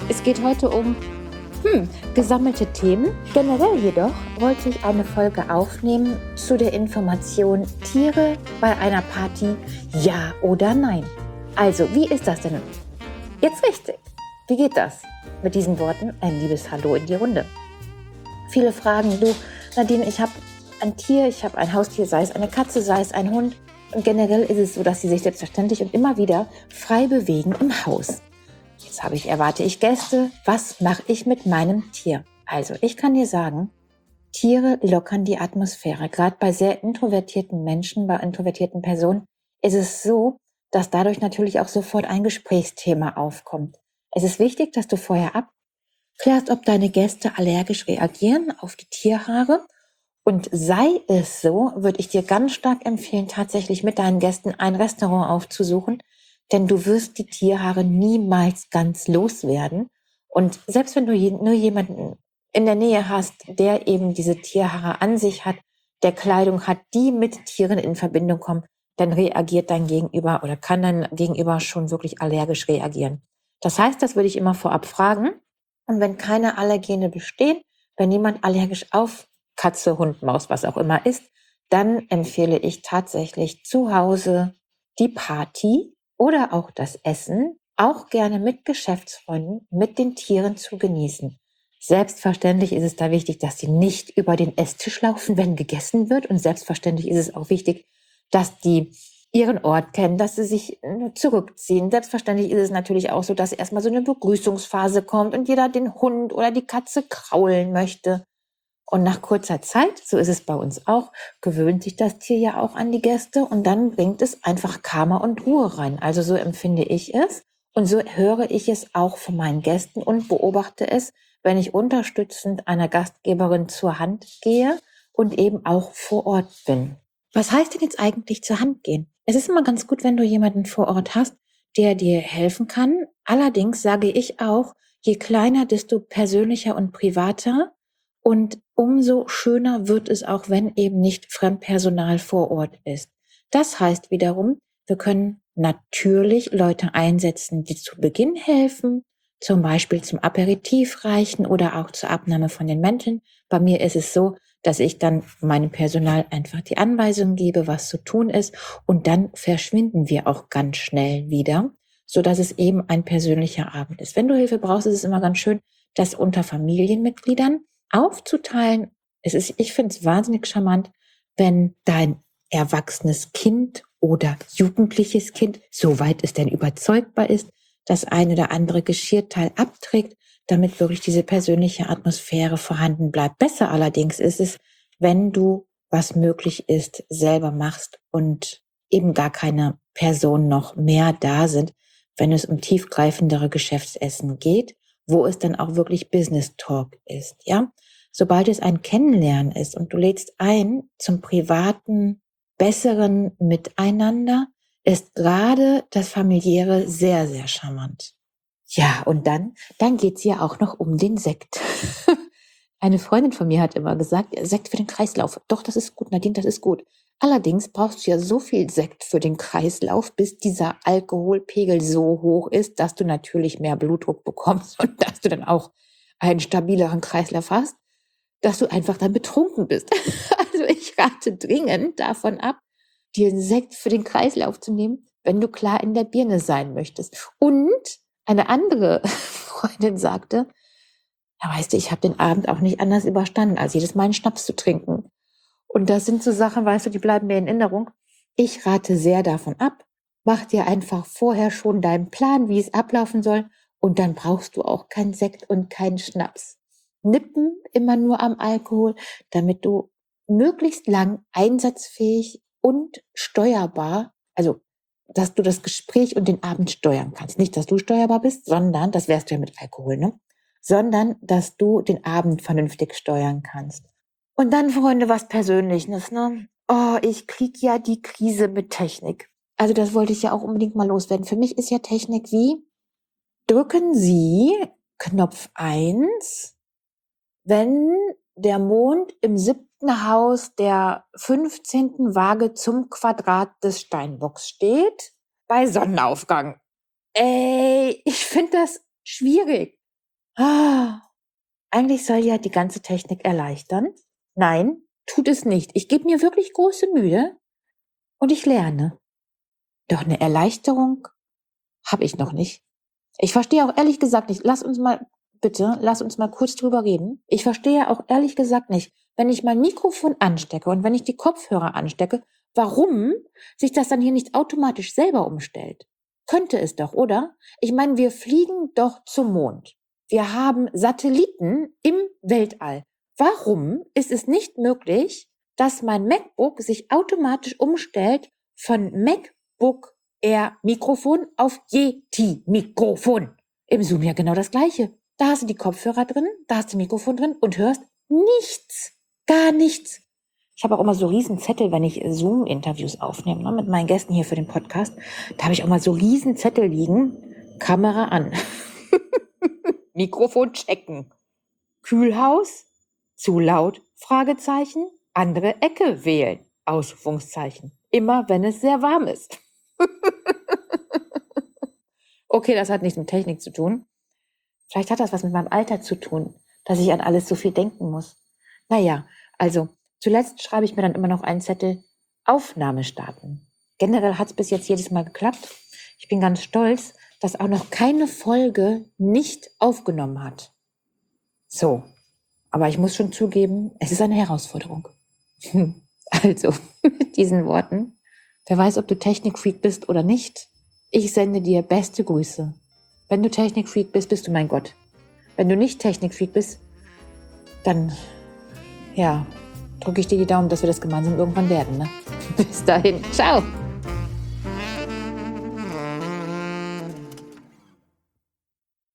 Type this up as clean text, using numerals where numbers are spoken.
Es geht heute um gesammelte Themen. Generell jedoch wollte ich eine Folge aufnehmen zu der Information Tiere bei einer Party, ja oder nein. Also, wie ist das denn jetzt richtig? Wie geht das? Mit diesen Worten ein liebes Hallo in die Runde. Viele fragen, du Nadine, ich habe ein Tier, ich habe ein Haustier, sei es eine Katze, sei es ein Hund. Und generell ist es so, dass sie sich selbstverständlich und immer wieder frei bewegen im Haus. Jetzt erwarte ich Gäste. Was mache ich mit meinem Tier? Also, ich kann dir sagen, Tiere lockern die Atmosphäre. Gerade bei sehr introvertierten Menschen, bei introvertierten Personen ist es so, dass dadurch natürlich auch sofort ein Gesprächsthema aufkommt. Es ist wichtig, dass du vorher abklärst, ob deine Gäste allergisch reagieren auf die Tierhaare. Und sei es so, würde ich dir ganz stark empfehlen, tatsächlich mit deinen Gästen ein Restaurant aufzusuchen, denn du wirst die Tierhaare niemals ganz loswerden. Und selbst wenn du nur jemanden in der Nähe hast, der eben diese Tierhaare an sich hat, der Kleidung hat, die mit Tieren in Verbindung kommen, dann reagiert dein Gegenüber oder kann dein Gegenüber schon wirklich allergisch reagieren. Das heißt, das würde ich immer vorab fragen. Und wenn keine Allergene bestehen, wenn niemand allergisch auf Katze, Hund, Maus, was auch immer ist, dann empfehle ich tatsächlich zu Hause die Party oder auch das Essen, auch gerne mit Geschäftsfreunden, mit den Tieren zu genießen. Selbstverständlich ist es da wichtig, dass sie nicht über den Esstisch laufen, wenn gegessen wird. Und selbstverständlich ist es auch wichtig, dass die ihren Ort kennen, dass sie sich zurückziehen. Selbstverständlich ist es natürlich auch so, dass erstmal so eine Begrüßungsphase kommt und jeder den Hund oder die Katze kraulen möchte. Und nach kurzer Zeit, so ist es bei uns auch, gewöhnt sich das Tier ja auch an die Gäste und dann bringt es einfach Karma und Ruhe rein. Also so empfinde ich es und so höre ich es auch von meinen Gästen und beobachte es, wenn ich unterstützend einer Gastgeberin zur Hand gehe und eben auch vor Ort bin. Was heißt denn jetzt eigentlich zur Hand gehen? Es ist immer ganz gut, wenn du jemanden vor Ort hast, der dir helfen kann. Allerdings sage ich auch, je kleiner, desto persönlicher und privater. Und umso schöner wird es auch, wenn eben nicht Fremdpersonal vor Ort ist. Das heißt wiederum, wir können natürlich Leute einsetzen, die zu Beginn helfen, zum Beispiel zum Aperitif reichen oder auch zur Abnahme von den Mänteln. Bei mir ist es so, dass ich dann meinem Personal einfach die Anweisungen gebe, was zu tun ist, und dann verschwinden wir auch ganz schnell wieder, so dass es eben ein persönlicher Abend ist. Wenn du Hilfe brauchst, ist es immer ganz schön, das unter Familienmitgliedern aufzuteilen. Ich finde es wahnsinnig charmant, wenn dein erwachsenes Kind oder jugendliches Kind, soweit es denn überzeugbar ist, das ein oder andere Geschirrteil abträgt, damit wirklich diese persönliche Atmosphäre vorhanden bleibt. Besser allerdings ist es, wenn du, was möglich ist, selber machst und eben gar keine Personen noch mehr da sind, wenn es um tiefgreifendere Geschäftsessen geht, wo es dann auch wirklich Business Talk ist, ja? Sobald es ein Kennenlernen ist und du lädst ein zum privaten, besseren Miteinander, ist gerade das Familiäre sehr, sehr charmant. Ja, und dann geht's ja auch noch um den Sekt. Eine Freundin von mir hat immer gesagt, Sekt für den Kreislauf. Doch, das ist gut, Nadine, das ist gut. Allerdings brauchst du ja so viel Sekt für den Kreislauf, bis dieser Alkoholpegel so hoch ist, dass du natürlich mehr Blutdruck bekommst und dass du dann auch einen stabileren Kreislauf hast, dass du einfach dann betrunken bist. Also ich rate dringend davon ab, dir einen Sekt für den Kreislauf zu nehmen, wenn du klar in der Birne sein möchtest. Und eine andere Freundin sagte, ja, weißt du, ich habe den Abend auch nicht anders überstanden, als jedes Mal einen Schnaps zu trinken. Und das sind so Sachen, weißt du, die bleiben mir in Erinnerung. Ich rate sehr davon ab. Mach dir einfach vorher schon deinen Plan, wie es ablaufen soll. Und dann brauchst du auch keinen Sekt und keinen Schnaps. Nippen immer nur am Alkohol, damit du möglichst lang einsatzfähig und steuerbar, also dass du das Gespräch und den Abend steuern kannst. Nicht, dass du steuerbar bist, sondern, das wärst du ja mit Alkohol, ne? Sondern, dass du den Abend vernünftig steuern kannst. Und dann, Freunde, was Persönliches, ne? Oh, ich krieg ja die Krise mit Technik. Also das wollte ich ja auch unbedingt mal loswerden. Für mich ist ja Technik wie, drücken Sie Knopf 1, wenn der Mond im 7. Haus der 15. Waage zum Quadrat des Steinbocks steht, bei Sonnenaufgang. Ey, ich finde das schwierig. Eigentlich soll ja die ganze Technik erleichtern. Nein, tut es nicht. Ich gebe mir wirklich große Mühe und ich lerne. Doch eine Erleichterung habe ich noch nicht. Ich verstehe auch ehrlich gesagt nicht, lass uns mal kurz drüber reden. Ich verstehe auch ehrlich gesagt nicht, wenn ich mein Mikrofon anstecke und wenn ich die Kopfhörer anstecke, warum sich das dann hier nicht automatisch selber umstellt. Könnte es doch, oder? Ich meine, wir fliegen doch zum Mond. Wir haben Satelliten im Weltall. Warum ist es nicht möglich, dass mein MacBook sich automatisch umstellt von MacBook Air Mikrofon auf Yeti Mikrofon? Im Zoom ja genau das Gleiche. Da hast du die Kopfhörer drin, da hast du Mikrofon drin und hörst nichts. Gar nichts. Ich habe auch immer so riesen Zettel, wenn ich Zoom-Interviews aufnehme, ne, mit meinen Gästen hier für den Podcast. Da habe ich auch mal so riesen Zettel liegen. Kamera an. Mikrofon checken. Kühlhaus? Zu laut? Fragezeichen. Andere Ecke wählen. Ausrufungszeichen. Immer wenn es sehr warm ist. Okay, das hat nichts mit Technik zu tun. Vielleicht hat das was mit meinem Alter zu tun, dass ich an alles so viel denken muss. Naja, also zuletzt schreibe ich mir dann immer noch einen Zettel Aufnahme starten. Generell hat es bis jetzt jedes Mal geklappt. Ich bin ganz stolz, dass auch noch keine Folge nicht aufgenommen hat. So, aber ich muss schon zugeben, es ist eine Herausforderung. Also, mit diesen Worten, wer weiß, ob du Technikfreak bist oder nicht, ich sende dir beste Grüße. Wenn du Technikfreak bist, bist du mein Gott. Wenn du nicht Technikfreak bist, dann, ja, drücke ich dir die Daumen, dass wir das gemeinsam irgendwann werden. Ne? Bis dahin, ciao!